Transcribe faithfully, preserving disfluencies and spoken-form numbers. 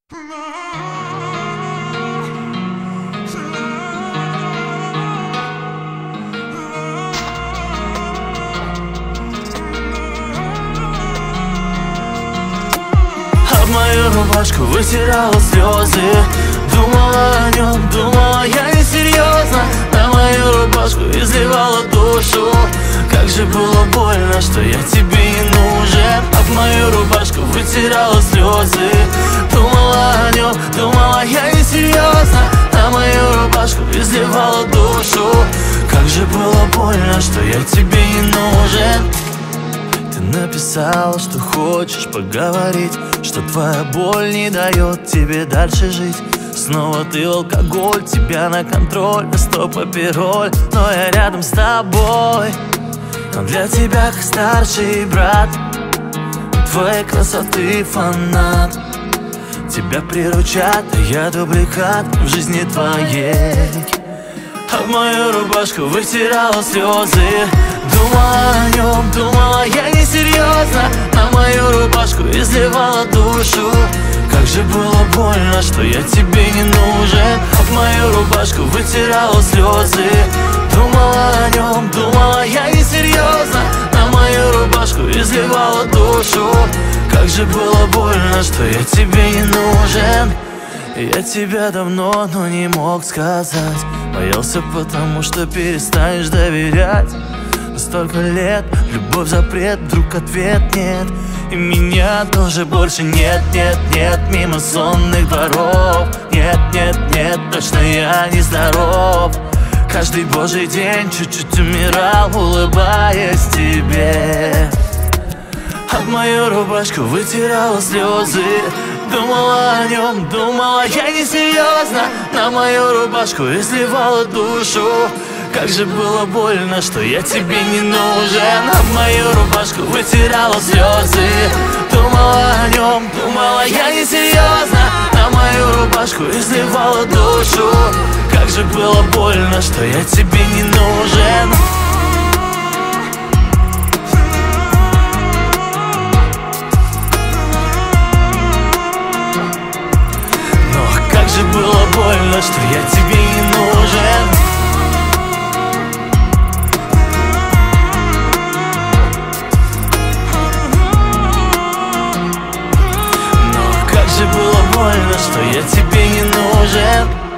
Об мою рубашку вытирала слезы, думала о нем, думала я несерьезно. На мою рубашку изливала душу. Как же было больно, что я тебе не нужен. Об мою рубашку вытирала слезы, думала о нем, думала я несерьезно. На мою рубашку изливала душу. Как же было больно, что я тебе не нужен. Ты написала, что хочешь поговорить, что твоя боль не дает тебе дальше жить. Снова ты алкоголь, тебя на контроль, стоп, апероль. Но я рядом с тобой, но для тебя как старший брат. Твоей красоты фанат. Тебя приручат, а я дубликат в жизни твоей. Об мою рубашку вытирала слезы, думала о нем, думала я несерьезно. На мою рубашку изливала душу. Как же было больно, что я тебе не нужен. Об мою рубашку вытирала слезы, думала о нем, думала я несерьезно. На мою рубашку изливала душу. Как же было больно, что я тебе не нужен. Я тебя давно, но не мог сказать. Боялся, потому что перестанешь доверять. Столько лет, любовь запрет, вдруг ответ нет. И меня тоже больше нет, нет, нет. Мимо сонных дворов. Нет, нет, нет, точно я не здоров. Каждый божий день чуть-чуть умирал, улыбаясь тебе. Об мою рубашку вытирала слезы, думала о нем, думала я несерьезно. На мою рубашку изливала душу. Как же было больно, что я тебе не нужен. Об мою рубашку вытирала слезы, думала о нем, думала я несерьезно. На мою рубашку изливала душу. Как же было больно, что я тебе не нужен. Было больно, что я тебе не нужен. Но как же было больно, что я тебе не нужен.